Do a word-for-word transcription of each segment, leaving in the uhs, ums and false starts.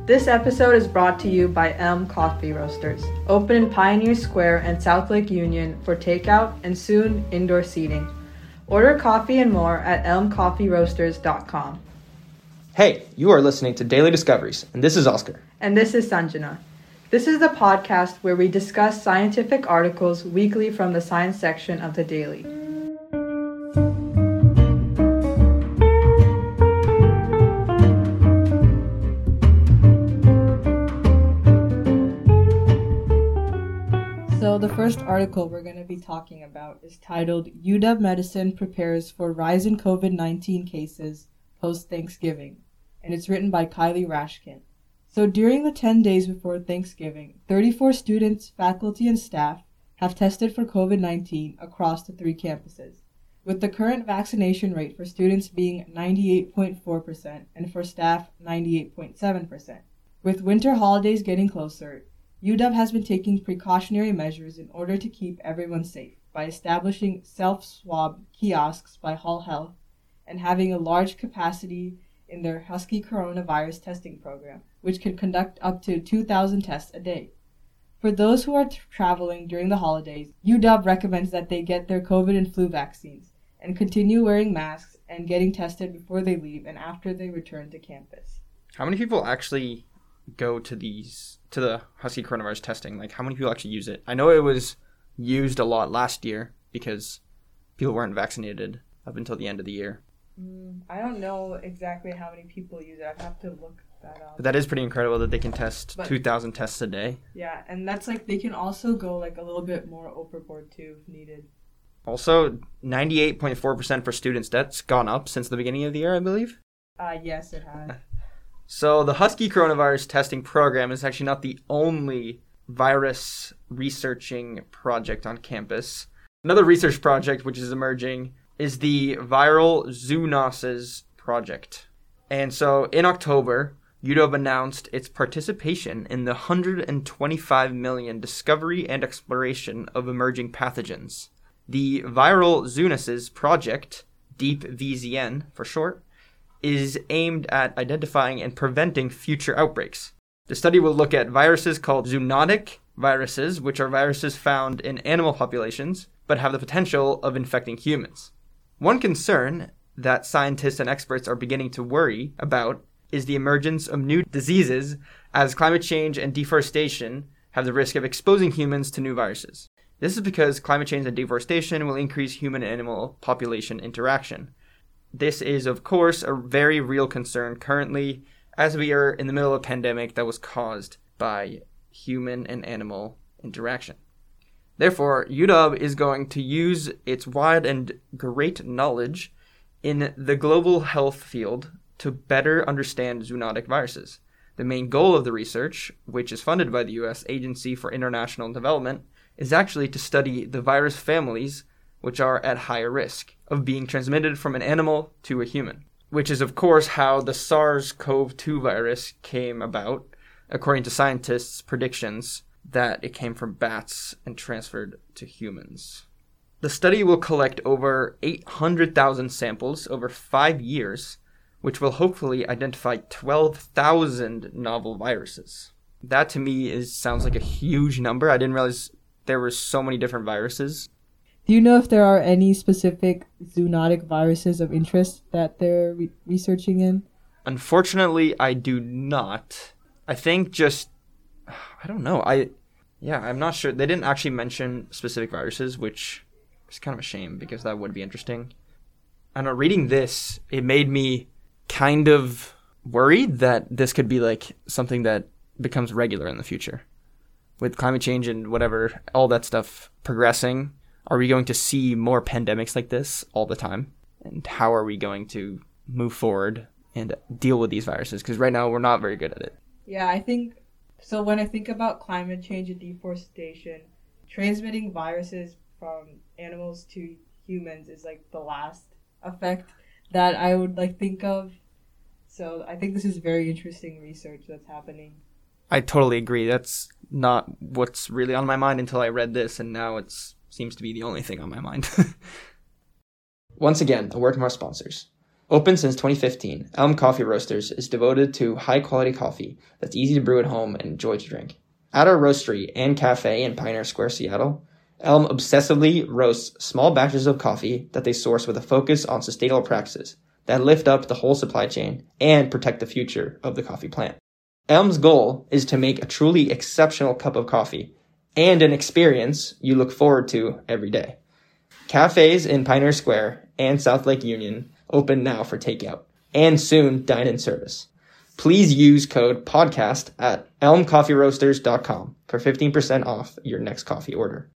This episode is brought to you by Elm Coffee Roasters, open in Pioneer Square and South Lake Union for takeout and soon indoor seating. Order coffee and more at elm coffee roasters dot com. Hey, you are listening to Daily Discoveries, and this is Oscar. And this is Sanjana. This is the podcast where we discuss scientific articles weekly from the science section of the Daily. So the first article we're going to be talking about is titled U W Medicine Prepares for Rise in COVID nineteen Cases Post-Thanksgiving, and it's written by Kylie Rashkin. So during the ten days before Thanksgiving, thirty-four students, faculty, and staff have tested for COVID nineteen across the three campuses, with the current vaccination rate for students being ninety-eight point four percent and for staff ninety-eight point seven percent. With winter holidays getting closer, U W has been taking precautionary measures in order to keep everyone safe by establishing self-swab kiosks by Hall Health and having a large capacity in their Husky coronavirus testing program, which can conduct up to two thousand tests a day. For those who are t- traveling during the holidays, U W recommends that they get their COVID and flu vaccines and continue wearing masks and getting tested before they leave and after they return to campus. How many people actually go to these to the Husky coronavirus testing? Like, how many people actually use it? I know it was used a lot last year because people weren't vaccinated up until the end of the year. Mm, I don't know exactly how many people use it. I'd have to look that up. But that is pretty incredible that they can test But- two thousand tests a day. Yeah, and that's like they can also go like a little bit more overboard too if needed. Also, ninety-eight point four percent for students. That's gone up since the beginning of the year, I believe. Uh, yes, it has. So the Husky coronavirus testing program is actually not the only virus researching project on campus. Another research project which is emerging is the Viral Zoonosis project. And so in October, U W announced its participation in the one hundred twenty-five million discovery and exploration of emerging pathogens. The Viral Zoonosis project, Deep V Z N for short, is aimed at identifying and preventing future outbreaks. The study will look at viruses called zoonotic viruses, which are viruses found in animal populations, but have the potential of infecting humans. One concern that scientists and experts are beginning to worry about is the emergence of new diseases as climate change and deforestation have the risk of exposing humans to new viruses. This is because climate change and deforestation will increase human-animal population interaction. This is, of course, a very real concern currently, as we are in the middle of a pandemic that was caused by human and animal interaction. Therefore, U W is going to use its wide and great knowledge in the global health field to better understand zoonotic viruses. The main goal of the research, which is funded by the U S Agency for International Development, is actually to study the virus families which are at higher risk of being transmitted from an animal to a human, which is, of course, how the SARS-C o V two virus came about, according to scientists' predictions that it came from bats and transferred to humans. The study will collect over eight hundred thousand samples over five years, which will hopefully identify twelve thousand novel viruses. That, to me, is sounds like a huge number. I didn't realize there were so many different viruses. Do you know if there are any specific zoonotic viruses of interest that they're re- researching in? Unfortunately, I do not. I think just, I don't know. I, yeah, I'm not sure. They didn't actually mention specific viruses, which is kind of a shame because that would be interesting. I know, reading this, it made me kind of worried that this could be like something that becomes regular in the future. With climate change and whatever, all that stuff progressing, are we going to see more pandemics like this all the time? And how are we going to move forward and deal with these viruses? Because right now we're not very good at it. Yeah, I think, so when I think about climate change and deforestation, transmitting viruses from animals to humans is like the last effect that I would like think of. So I think this is very interesting research that's happening. I totally agree. That's not what's really on my mind until I read this, and now it's seems to be the only thing on my mind. Once again, a word from our sponsors. Open since twenty fifteen, Elm Coffee Roasters is devoted to high-quality coffee that's easy to brew at home and enjoy to drink. At our roastery and cafe in Pioneer Square, Seattle, Elm obsessively roasts small batches of coffee that they source with a focus on sustainable practices that lift up the whole supply chain and protect the future of the coffee plant. Elm's goal is to make a truly exceptional cup of coffee and an experience you look forward to every day. Cafes in Pioneer Square and South Lake Union open now for takeout, and soon dine-in service. Please use code podcast at elm coffee roasters dot com for fifteen percent off your next coffee order.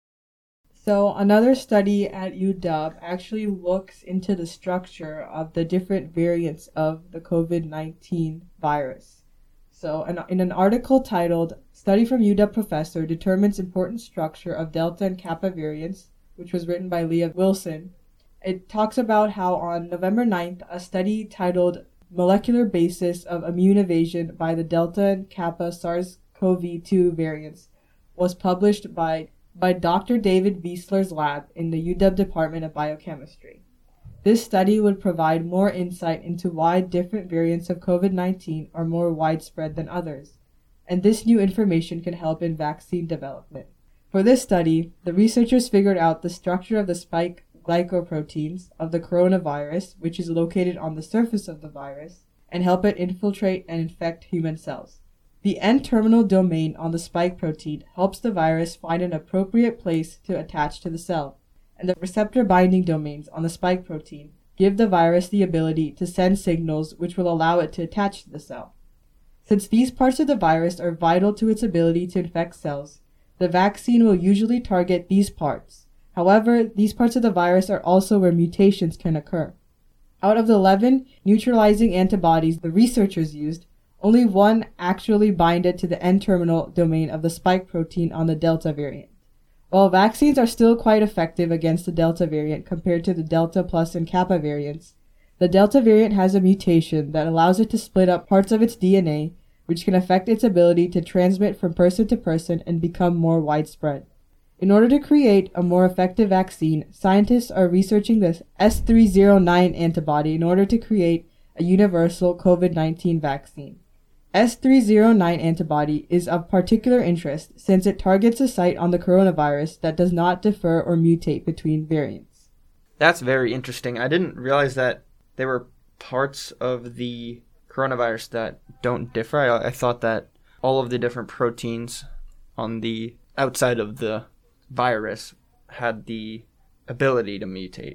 So another study at U W actually looks into the structure of the different variants of the covid nineteen virus. So in, in an article titled, Study from U W Professor Determines Important Structure of Delta and Kappa Variants, which was written by Leah Wilson, it talks about how on November ninth, a study titled Molecular Basis of Immune Evasion by the Delta and Kappa SARS-C o V two Variants was published by, by Doctor David Wiesler's lab in the U W Department of Biochemistry. This study would provide more insight into why different variants of covid nineteen are more widespread than others, and this new information can help in vaccine development. For this study, the researchers figured out the structure of the spike glycoproteins of the coronavirus, which is located on the surface of the virus, and help it infiltrate and infect human cells. The N-terminal domain on the spike protein helps the virus find an appropriate place to attach to the cell, and the receptor binding domains on the spike protein give the virus the ability to send signals which will allow it to attach to the cell. Since these parts of the virus are vital to its ability to infect cells, the vaccine will usually target these parts. However, these parts of the virus are also where mutations can occur. Out of the eleven neutralizing antibodies the researchers used, only one actually binded to the N-terminal domain of the spike protein on the Delta variant. While vaccines are still quite effective against the Delta variant compared to the Delta plus and Kappa variants, the Delta variant has a mutation that allows it to split up parts of its D N A, which can affect its ability to transmit from person to person and become more widespread. In order to create a more effective vaccine, scientists are researching the S three oh nine antibody in order to create a universal covid nineteen vaccine. S three oh nine antibody is of particular interest since it targets a site on the coronavirus that does not differ or mutate between variants. That's very interesting. I didn't realize that there were parts of the coronavirus that don't differ. I, I thought that all of the different proteins on the outside of the virus had the ability to mutate.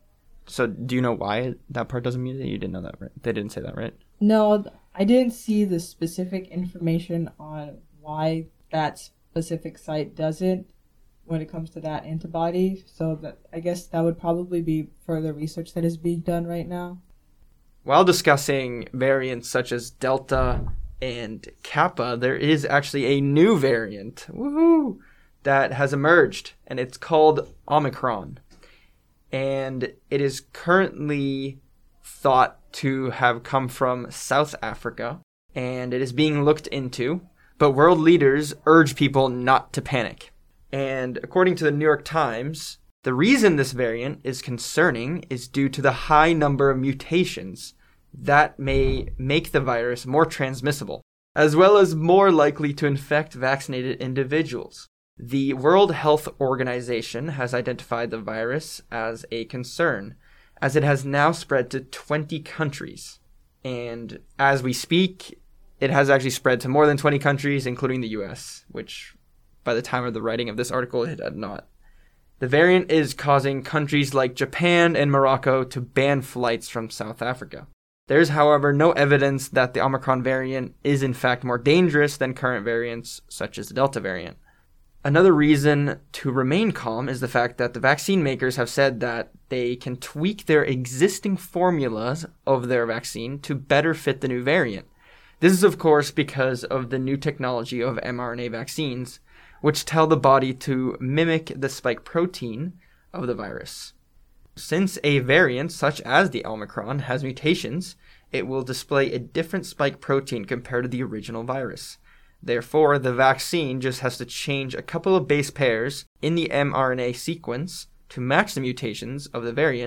So do you know why that part doesn't mutate? You didn't know that, right? They didn't say that, right? No, I didn't see the specific information on why that specific site doesn't when it comes to that antibody. So that I guess that would probably be further research that is being done right now. While discussing variants such as Delta and Kappa, there is actually a new variant. Woohoo! That has emerged, and it's called Omicron. And it is currently thought to have come from South Africa, and it is being looked into, but world leaders urge people not to panic. And according to the New York Times, the reason this variant is concerning is due to the high number of mutations that may make the virus more transmissible, as well as more likely to infect vaccinated individuals. The World Health Organization has identified the virus as a concern, as it has now spread to twenty countries. And as we speak, it has actually spread to more than twenty countries, including the U S, which by the time of the writing of this article, it had not. The variant is causing countries like Japan and Morocco to ban flights from South Africa. There is, however, no evidence that the Omicron variant is in fact more dangerous than current variants, such as the Delta variant. Another reason to remain calm is the fact that the vaccine makers have said that they can tweak their existing formulas of their vaccine to better fit the new variant. This is, of course, because of the new technology of mRNA vaccines, which tell the body to mimic the spike protein of the virus. Since a variant, such as the Omicron, has mutations, it will display a different spike protein compared to the original virus. Therefore, the vaccine just has to change a couple of base pairs in the mRNA sequence to match the mutations of the variant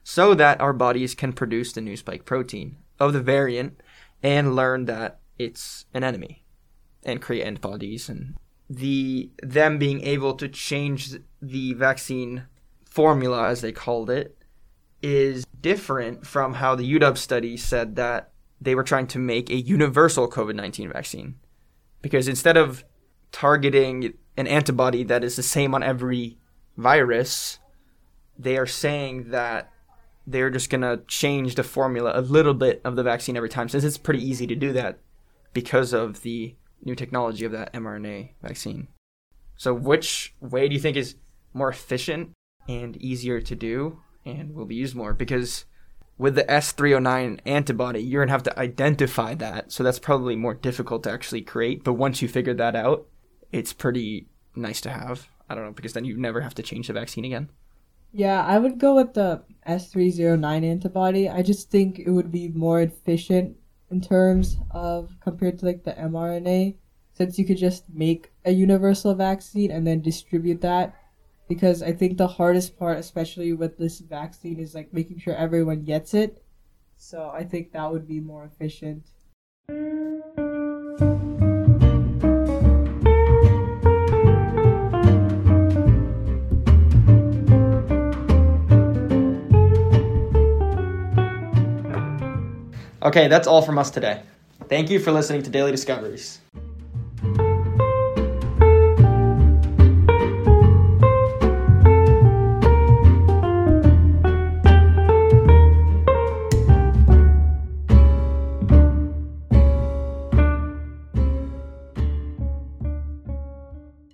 so that our bodies can produce the new spike protein of the variant and learn that it's an enemy and create antibodies. And the them being able to change the vaccine formula, as they called it, is different from how the U W study said that they were trying to make a universal COVID nineteen vaccine. Because instead of targeting an antibody that is the same on every virus, they are saying that they're just going to change the formula a little bit of the vaccine every time, since it's pretty easy to do that because of the new technology of that mRNA vaccine. So which way do you think is more efficient and easier to do and will be used more? Because with the S three oh nine antibody, you're going to have to identify that. So that's probably more difficult to actually create. But once you figure that out, it's pretty nice to have. I don't know, because then you never have to change the vaccine again. Yeah, I would go with the S three oh nine antibody. I just think it would be more efficient in terms of compared to like the mRNA, since you could just make a universal vaccine and then distribute that. Because I think the hardest part, especially with this vaccine, is like making sure everyone gets it. So I think that would be more efficient. Okay, that's all from us today. Thank you for listening to Daily Discoveries.